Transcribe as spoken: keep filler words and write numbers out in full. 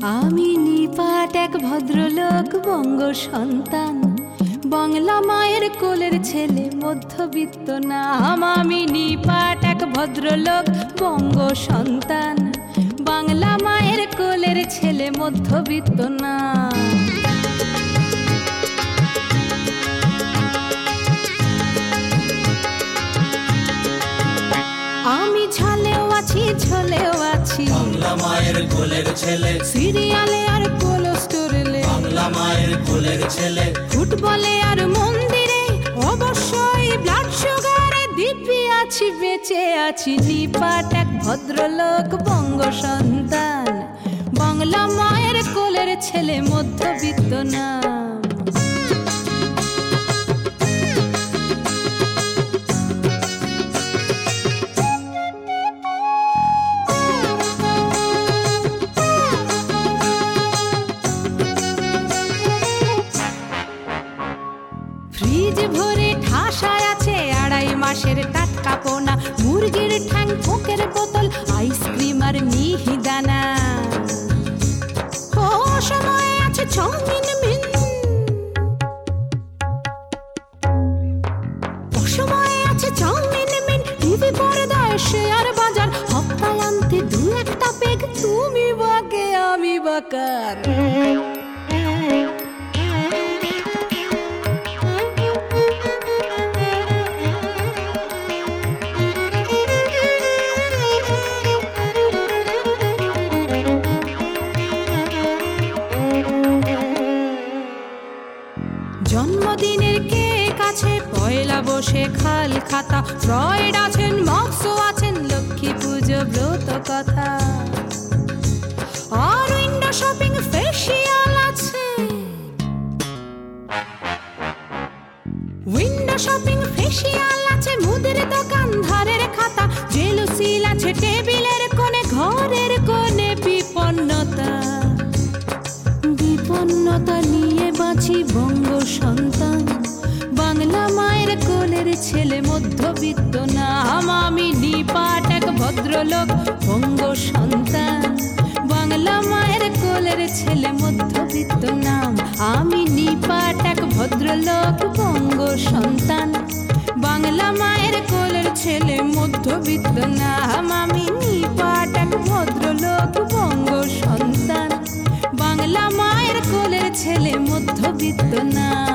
আমি নিপাট এক ভদ্রলোক বঙ্গ সন্তান, বাংলা মায়ের কোলের ছেলে, মধ্যবিত্ত নাম। আমি নিপাট এক ভদ্রলোক বঙ্গ সন্তান, বাংলা মায়ের কোলের ছেলে, মধ্যবিত্ত নাম। আমি ঝালেও আছি, ঝোলেও আছি, বাংলা মায়ের কোলের ছেলে। সিরিয়ালে আর কোলেস্টোরেলে, বাংলা মায়ের কোলের ছেলে। ফুটবলে আর মন্দিরে, অবশ্যই ব্লাড সুগারে দিব্যি আছি, বেঁচে আছি। নিপাট এক ভদ্রলোক বঙ্গ সন্তান, বাংলা মায়ের কোলের ছেলে, মধ্যবিত্ত নাম। ফ্রিজ ভরে ঠাসায় আছে আড়াই মাসের টাটকা পোনা, মুরগির ঠ্যাং, কোকের বোতল, আইসক্রিম আর মিহিদানা। ও সময় আছে চাউমিন মিন, ও সময় আছে চাউমিন মিন, টিভি পর্দায় শেয়ার বাজার, হপ্তায় আনতে দু একটা পেগ। তুমি বাকে আমি বাকার, জন্মদিনের কেক আছে, পয়লা বসে খাল খাতা, ফ্রয়েড আছেন, মক্সও আছেন, লক্ষ্মী পুজো ব্রত কথা, আর উইন্ডো শপিং ফেসিয়াল আছে। উইন্ডো শপিং ফেসিয়াল আছে, মুদির দোকান, ধারের খাতা, জেলুসিল আছে টেবিলের কোণে, ঘরের কোণে বিপন্নতা। বিপন্নতা নিয়ে বাঁচি বঙ্গ সন্তান, বাংলা মায়ের কোলের ছেলে, মধ্যবিত্ত নাম। আমি নিপাট এক ভদ্রলোক বঙ্গ সন্তান, বাংলা মায়ের কোলের ছেলে, মধ্যবিত্ত নাম। আমি নিপাট এক ভদ্রলোক বঙ্গ সন্তান, বাংলা মায়ের কোলের ছেলে, মধ্যবিত্ত নাম। আমি নিপাট এক ভদ্রলোক বঙ্গ সন্তান, বাংলা মায়ের কোলের ছেলে, মধ্যবিত্ত নাম।